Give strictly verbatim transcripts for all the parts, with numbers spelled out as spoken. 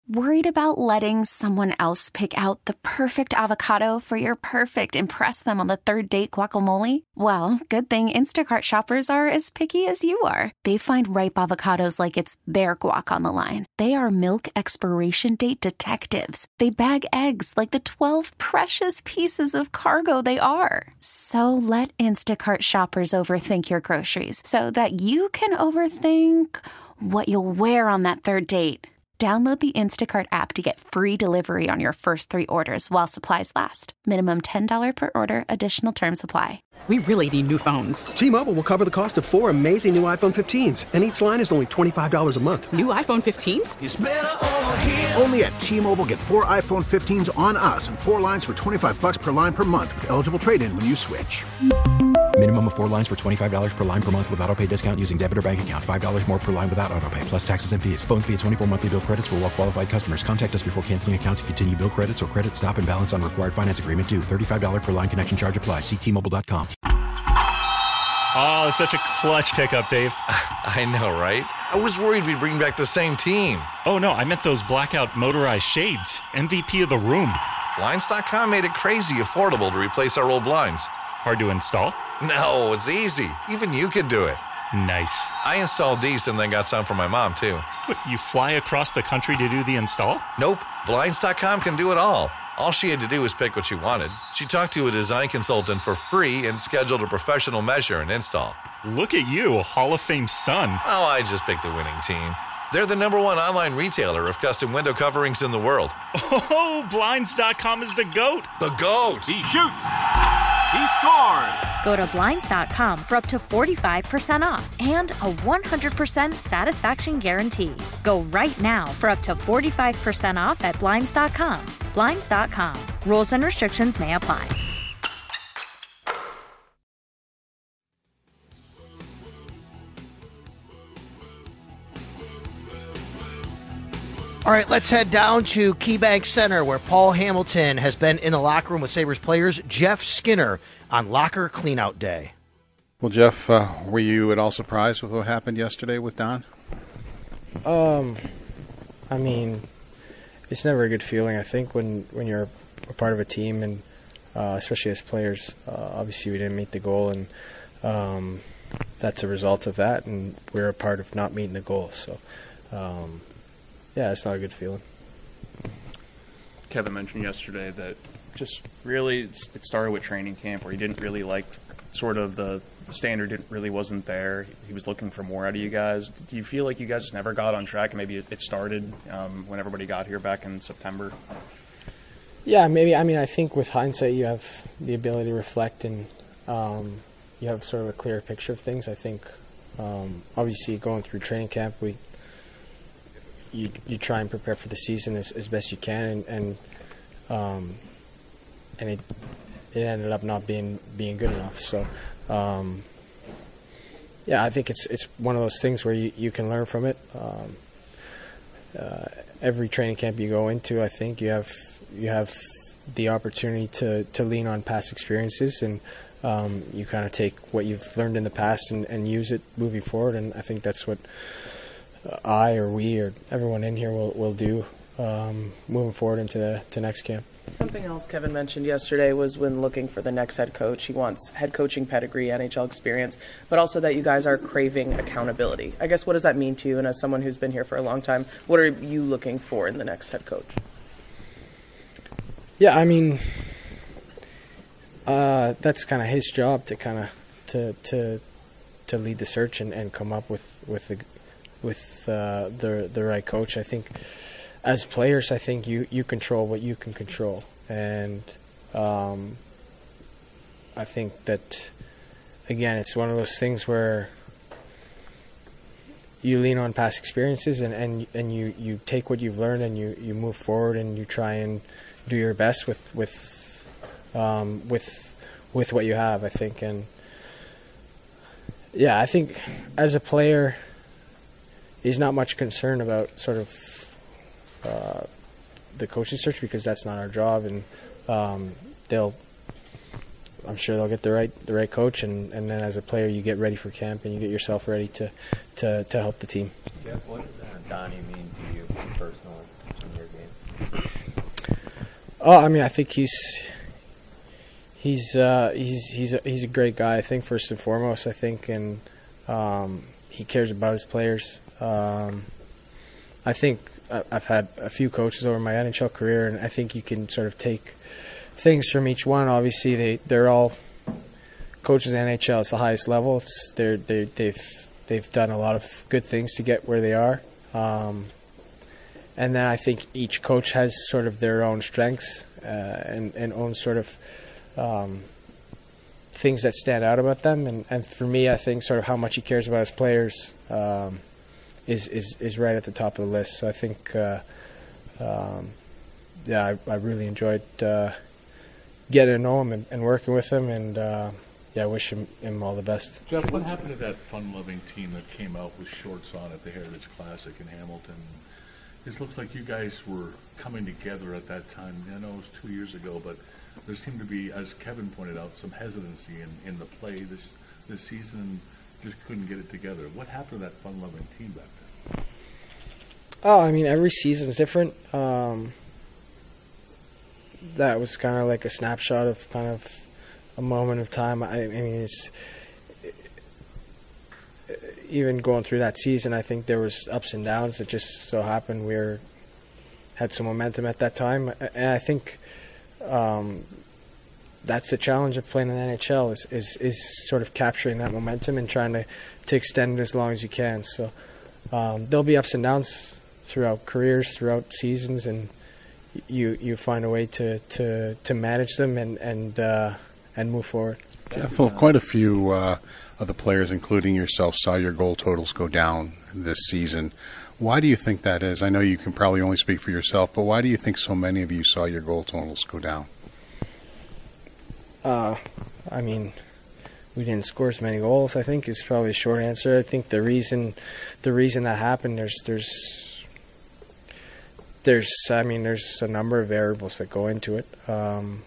Worried about letting someone else pick out the perfect avocado for your perfect impress them on the third date guacamole? Well, good thing Instacart shoppers are as picky as you are. They find ripe avocados like it's their guac on the line. They are milk expiration date detectives. They bag eggs like the twelve precious pieces of cargo they are. So let Instacart shoppers overthink your groceries so that you can overthink what you'll wear on that third date. Download the Instacart app to get free delivery on your first three orders while supplies last. Minimum ten dollars per order. Additional terms apply. We really need new phones. T-Mobile will cover the cost of four amazing new iPhone fifteens, and each line is only twenty-five dollars a month. New iPhone fifteens? It's better over here. Only at T-Mobile, get four iPhone fifteens on us and four lines for twenty-five dollars per line per month with eligible trade-in when you switch. Minimum of four lines for twenty-five dollars per line per month with autopay discount using debit or bank account. five dollars more per line without autopay, plus taxes and fees. Phone fee at twenty-four monthly bill credits for well-qualified customers. Contact us before canceling account to continue bill credits or credit stop and balance on required finance agreement due. thirty-five dollars per line connection charge applies. See T Mobile dot com. Oh, such a clutch pickup, Dave. I know, right? I was worried we'd bring back the same team. Oh, no, I meant those blackout motorized shades. M V P of the room. Blinds dot com made it crazy affordable to replace our old blinds. Hard to install? No, it's easy. Even you could do it. Nice. I installed these and then got some for my mom, too. What, you fly across the country to do the install? Nope. Blinds dot com can do it all. All she had to do was pick what she wanted. She talked to a design consultant for free and scheduled a professional measure and install. Look at you, a Hall of Fame son. Oh, I just picked the winning team. They're the number one online retailer of custom window coverings in the world. Oh, Blinds dot com is the GOAT. The GOAT. He shoots. He scores. Go to Blinds dot com for up to forty-five percent off and a one hundred percent satisfaction guarantee. Go right now for up to forty-five percent off at Blinds dot com. Blinds dot com. Rules and restrictions may apply. All right, let's head down to KeyBank Center where Paul Hamilton has been in the locker room with Sabres players Jeff Skinner on Locker Cleanout Day. Well, Jeff, uh, were you at all surprised with what happened yesterday with Don? Um, I mean, it's never a good feeling, I think, when, when you're a part of a team, and uh, especially as players. Uh, obviously, we didn't meet the goal, and um, that's a result of that, and we're a part of not meeting the goal. So, um, yeah, it's not a good feeling. Kevin mentioned yesterday that just really it started with training camp where he didn't really like sort of the standard didn't really wasn't there. He was looking for more out of you guys. Do you feel like you guys just never got on track and maybe it started um, when everybody got here back in September? Yeah, maybe. I mean, I think with hindsight you have the ability to reflect and um, you have sort of a clearer picture of things. I think um, obviously going through training camp, we you you try and prepare for the season as, as best you can, and and, um, and it it ended up not being being good enough. So. Um, yeah, I think it's it's one of those things where you, you can learn from it. Um, uh, every training camp you go into, I think you have you have the opportunity to, to lean on past experiences, and um, you kind of take what you've learned in the past and, and use it moving forward. And I think that's what I or we or everyone in here will will do um, moving forward into the to next camp. Something else Kevin mentioned yesterday was when looking for the next head coach, he wants head coaching pedigree, N H L experience, but also that you guys are craving accountability. I guess what does that mean to you? And as someone who's been here for a long time, what are you looking for in the next head coach? Yeah, I mean, uh, that's kind of his job to kind of to to to lead the search and, and come up with with the with uh, the the right coach. I think. As players, I think you, you control what you can control, and um, I think that, again, it's one of those things where you lean on past experiences and, and, and you, you take what you've learned and you, you move forward and you try and do your best with with um, with with what you have, I think. And yeah, I think as a player, he's not much concerned about sort of Uh, the coaching search because that's not our job, and um, they'll. I'm sure they'll get the right the right coach, and, and then as a player, you get ready for camp and you get yourself ready to to, to help the team. Jeff, what does uh, Donnie mean to you personally? your game? Oh, I mean, I think he's he's uh, he's he's a, he's a great guy. I think first and foremost, I think, and um, he cares about his players. Um, I think I've had a few coaches over my N H L career, and I think you can sort of take things from each one. Obviously, they they're all coaches in the N H L. It's the highest level. It's they're they they've they've done a lot of good things to get where they are. Um, and then I think each coach has sort of their own strengths uh, and and own sort of um, things that stand out about them. And, and for me, I think sort of how much he cares about his players um, is, is is right at the top of the list. So I think, uh, um, yeah, I, I really enjoyed uh, getting to know him and, and working with him, and uh, yeah, I wish him, him all the best. Jeff, what happened to that fun-loving team that came out with shorts on at the Heritage Classic in Hamilton? It looks like you guys were coming together at that time. I know it was two years ago, but there seemed to be, as Kevin pointed out, some hesitancy in, in the play this this season, and just couldn't get it together. What happened to that fun-loving team back then? Oh, I mean, every season's different. Um, that was kind of like a snapshot of kind of a moment of time. I, I mean, it's even going through that season, I think there was ups and downs. It just so happened we were, had some momentum at that time, and I think um, that's the challenge of playing in the N H L is, is is sort of capturing that momentum and trying to, to extend it as long as you can. So um, there'll be ups and downs throughout careers, throughout seasons, and you you find a way to, to, to manage them and and uh, and move forward. Jeff, well, quite a few uh, of the players, including yourself, saw your goal totals go down this season. Why do you think that is? I know you can probably only speak for yourself, but why do you think so many of you saw your goal totals go down? Uh, I mean, we didn't score as many goals, I think, is probably a short answer. I think the reason the reason that happened, there's there's there's I mean, there's a number of variables that go into it. Um,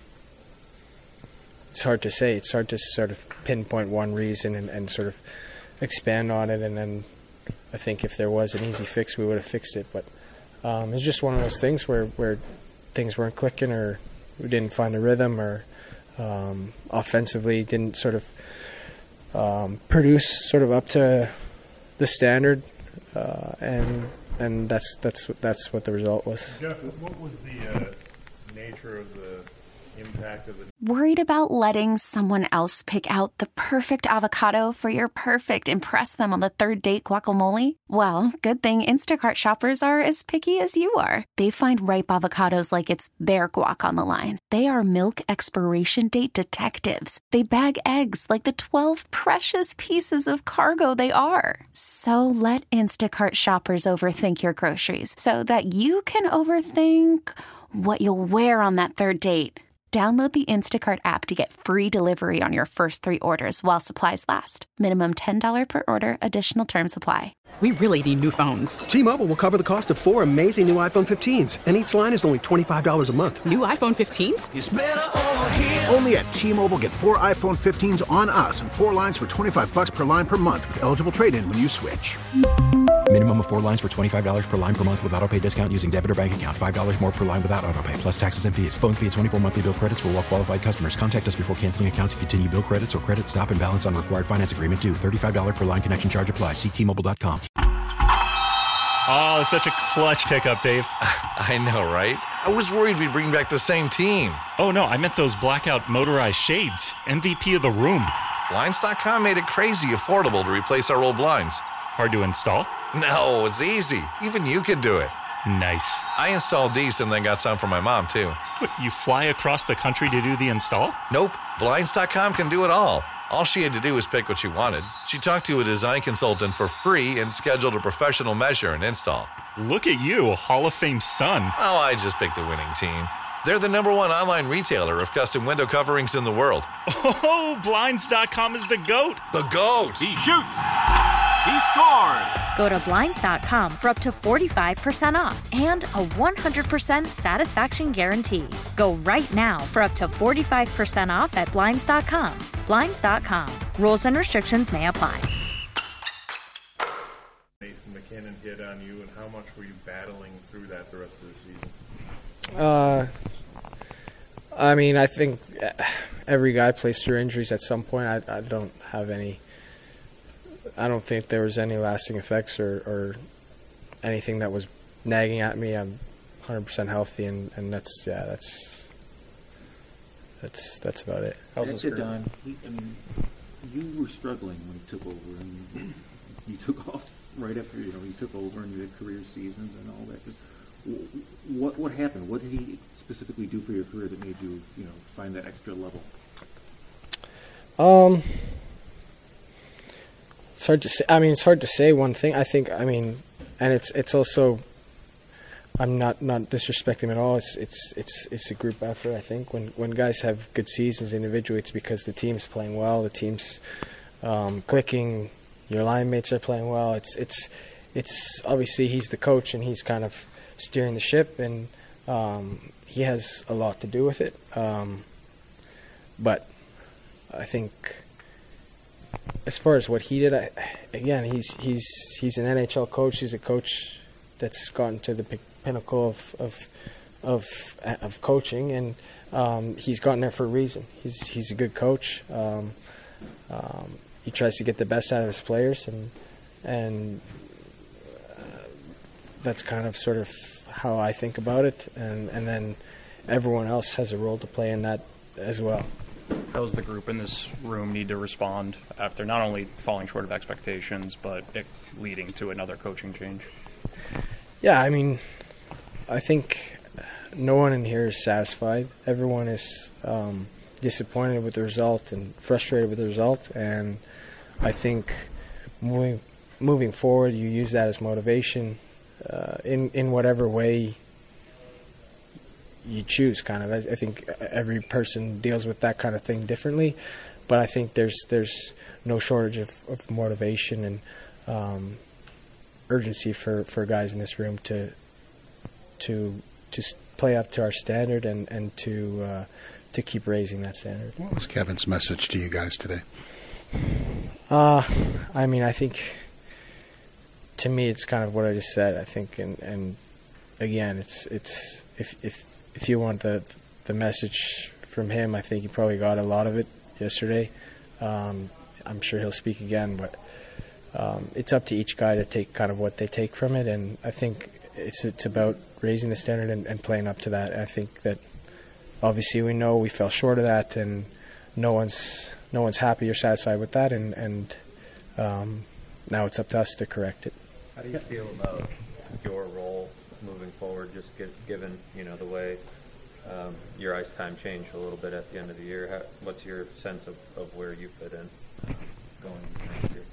It's hard to say. It's hard to sort of pinpoint one reason and, and sort of expand on it. And then I think if there was an easy fix, we would have fixed it. But um, it's just one of those things where, where things weren't clicking, or we didn't find a rhythm, or um, offensively didn't sort of um, produce sort of up to the standard. Uh, and and that's that's that's what the result was. Jeff, what was the uh, nature of the impact of the... Worried about letting someone else pick out the perfect avocado for your perfect impress them on the third date guacamole? Well, good thing Instacart shoppers are as picky as you are. They find ripe avocados like it's their guac on the line. They are milk expiration date detectives. They bag eggs like the twelve precious pieces of cargo they are. So let Instacart shoppers overthink your groceries so that you can overthink what you'll wear on that third date. Download the Instacart app to get free delivery on your first three orders while supplies last. Minimum ten dollars per order. Additional terms apply. We really need new phones. T-Mobile will cover the cost of four amazing new iPhone fifteens, and each line is only twenty-five dollars a month. New iPhone fifteens? It's better over here. Only at T-Mobile, get four iPhone fifteens on us and four lines for twenty-five bucks per line per month with eligible trade-in when you switch. Minimum of four lines for twenty-five dollars per line per month with auto pay discount using debit or bank account. five dollars more per line without auto pay, plus taxes and fees. Phone fee at twenty-four monthly bill credits for well qualified customers. Contact us before canceling account to continue bill credits or credit stop and balance on required finance agreement due. thirty-five dollars per line connection charge applies. See T Mobile dot com. Oh, it's such a clutch pickup, Dave. I know, right? I was worried we'd bring back the same team. Oh, no, I meant those blackout motorized shades. M V P of the room. Blinds dot com made it crazy affordable to replace our old blinds. Hard to install? No, it's easy. Even you could do it. Nice. I installed these and then got some for my mom, too. What, you fly across the country to do the install? Nope. Blinds dot com can do it all. All she had to do was pick what she wanted. She talked to a design consultant for free and scheduled a professional measure and install. Look at you, Hall of Fame son. Oh, I just picked the winning team. They're the number one online retailer of custom window coverings in the world. Oh, Blinds dot com is the GOAT. The GOAT! He shoots! He scores! Go to Blinds dot com for up to forty-five percent off and a one hundred percent satisfaction guarantee. Go right now for up to forty-five percent off at Blinds dot com. Blinds dot com. Rules and restrictions may apply. Nathan MacKinnon hit on you, and how much were you battling through that the rest of the season? Uh, I mean, I think every guy plays through injuries at some point. I, I don't have any. I don't think there was any lasting effects or, or anything that was nagging at me. I'm one hundred percent healthy, and, and that's yeah, that's that's that's about it. How's this Don, I mean, you were struggling when you took over, and you, you took off right after you know you took over, and you had career seasons and all that. Just, what what happened? What did he specifically do for your career that made you you know find that extra level? Um, it's hard to say. I mean, it's hard to say one thing. I think. I mean, and it's it's also. I'm not, not disrespecting him at all. It's it's it's it's a group effort. I think when when guys have good seasons individually, it's because the team's playing well, the team's um, clicking, your line mates are playing well. It's it's it's obviously he's the coach and he's kind of steering the ship, and um, he has a lot to do with it. Um, but I think as far as what he did, I, again, he's he's he's an N H L coach. He's a coach that's gotten to the pinnacle of of of, of coaching, and um, he's gotten there for a reason. He's he's a good coach. Um, um, he tries to get the best out of his players, and and uh, that's kind of sort of how I think about it. And and then everyone else has a role to play in that as well. How does the group in this room need to respond after not only falling short of expectations, but it leading to another coaching change? Yeah, I mean, I think no one in here is satisfied. Everyone is um, disappointed with the result and frustrated with the result. And I think moving moving forward, you use that as motivation uh, in in whatever way you choose. Kind of, I, I think every person deals with that kind of thing differently. But I think there's there's no shortage of, of motivation and um, urgency for, for guys in this room to to to play up to our standard and and to uh, to keep raising that standard. What was Kevin's message to you guys today? Uh, I mean, I think to me it's kind of what I just said. I think, and and again, it's it's if if if you want the the message from him, I think you probably got a lot of it yesterday. Um, I'm sure he'll speak again, but. Um, it's up to each guy to take kind of what they take from it, and I think it's it's about raising the standard and, and playing up to that. And I think that obviously we know we fell short of that, and no one's no one's happy or satisfied with that, and and um, now it's up to us to correct it. How do you feel about your role moving forward? Just get, given you know the way um, your ice time changed a little bit at the end of the year, how, what's your sense of, of where you fit in going next year?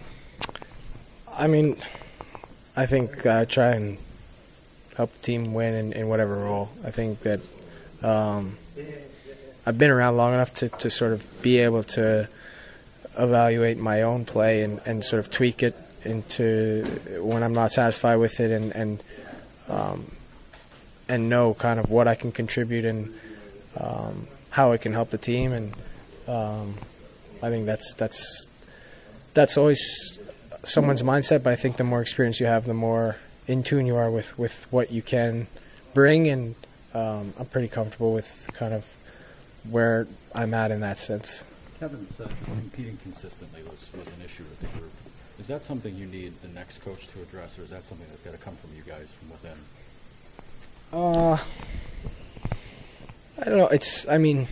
I mean, I think I uh, try and help the team win in, in whatever role. I think that um, I've been around long enough to, to sort of be able to evaluate my own play and, and sort of tweak it into when I'm not satisfied with it, and and um, and know kind of what I can contribute and um, how it can help the team. And um, I think that's that's that's always someone's mindset, but I think the more experience you have, the more in tune you are with, with what you can bring, and um, I'm pretty comfortable with kind of where I'm at in that sense. Kevin said competing consistently was, was an issue with the group. Is that something you need the next coach to address, or is that something that's got to come from you guys from within? Uh, I don't know. It's, I mean,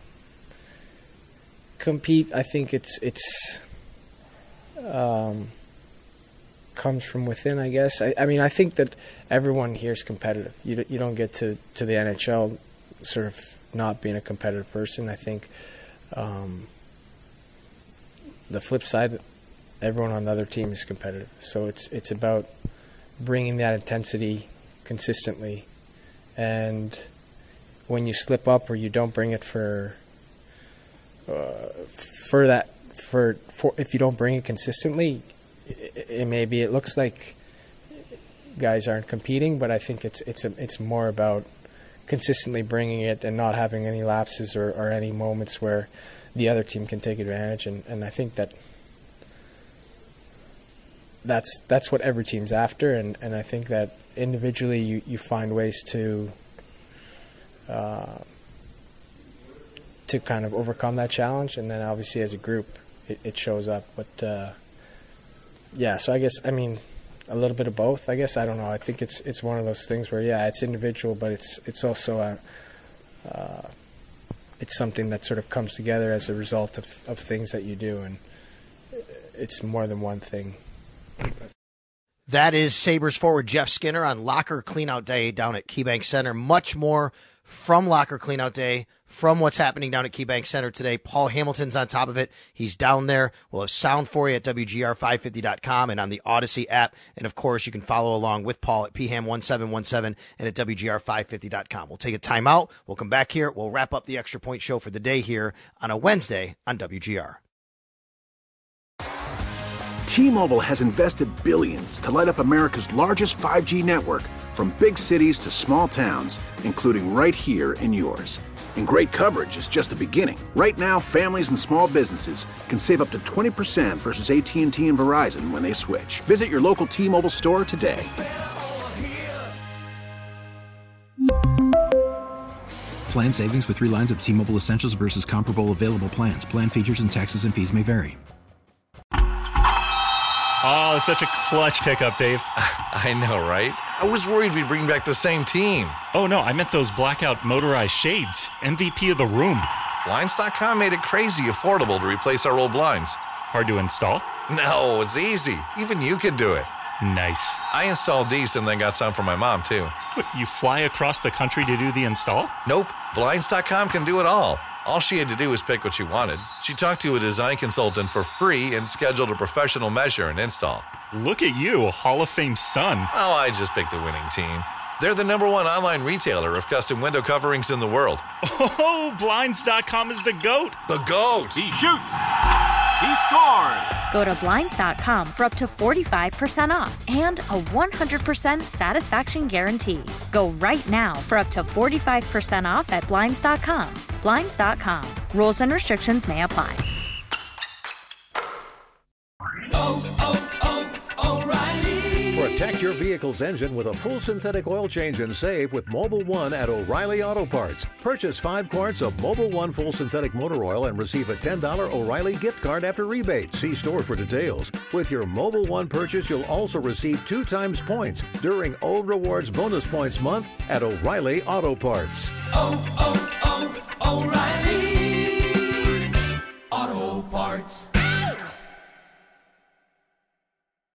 compete, I think it's, it's, um, comes from within, I guess. I, I mean, I think that everyone here is competitive. You you don't get to, to the N H L sort of not being a competitive person. I think um, the flip side, everyone on the other team is competitive. So it's it's about bringing that intensity consistently. And when you slip up or you don't bring it for uh, for that for for if you don't bring it consistently. It, it maybe it looks like guys aren't competing, but I think it's it's a, it's more about consistently bringing it and not having any lapses or, or any moments where the other team can take advantage. And, and I think that that's that's what every team's after, and, and I think that individually you, you find ways to uh, to kind of overcome that challenge, and then obviously as a group it, it shows up. But uh, yeah, so I guess I mean a little bit of both. I guess I don't know. I think it's it's one of those things where yeah, it's individual, but it's it's also a uh, it's something that sort of comes together as a result of, of things that you do, and it's more than one thing. That is Sabres forward Jeff Skinner on Locker Cleanout Day down at KeyBank Center. Much more from Locker Cleanout Day, from what's happening down at KeyBank Center today. Paul Hamilton's on top of it. He's down there. We'll have sound for you at W G R five fifty dot com and on the Odyssey app. And, of course, you can follow along with Paul at P Ham one seven one seven and at W G R five fifty dot com. We'll take a timeout. We'll come back here. We'll wrap up the Extra Point Show for the day here on a Wednesday on W G R. T-Mobile has invested billions to light up America's largest five G network, from big cities to small towns, including right here in yours. And great coverage is just the beginning. Right now, families and small businesses can save up to twenty percent versus A T and T and Verizon when they switch. Visit your local T-Mobile store today. Plan savings with three lines of T-Mobile Essentials versus comparable available plans. Plan features and taxes and fees may vary. Oh, such a clutch pickup, Dave. I know, right? I was worried we'd bring back the same team. Oh, no, I meant those blackout motorized shades. M V P of the room. Blinds dot com made it crazy affordable to replace our old blinds. Hard to install? No, it's easy. Even you could do it. Nice. I installed these and then got some for my mom, too. What, you fly across the country to do the install? Nope. Blinds dot com can do it all. All she had to do was pick what she wanted. She talked to a design consultant for free and scheduled a professional measure and install. Look at you, a Hall of Fame son. Oh, I just picked the winning team. They're the number one online retailer of custom window coverings in the world. Oh, Blinds dot com is the GOAT. The GOAT. He shoots. He scores. Go to Blinds dot com for up to forty-five percent off and a one hundred percent satisfaction guarantee. Go right now for up to forty-five percent off at Blinds dot com. Blinds dot com. Rules and restrictions may apply. Oh, oh, oh, O'Reilly. Protect your vehicle's engine with a full synthetic oil change and save with Mobil one at O'Reilly Auto Parts. Purchase five quarts of Mobil one full synthetic motor oil and receive a ten dollars O'Reilly gift card after rebate. See store for details. With your Mobil one purchase, you'll also receive two times points during O Rewards Bonus Points Month at O'Reilly Auto Parts. Oh, oh, oh, O'Reilly Auto Parts.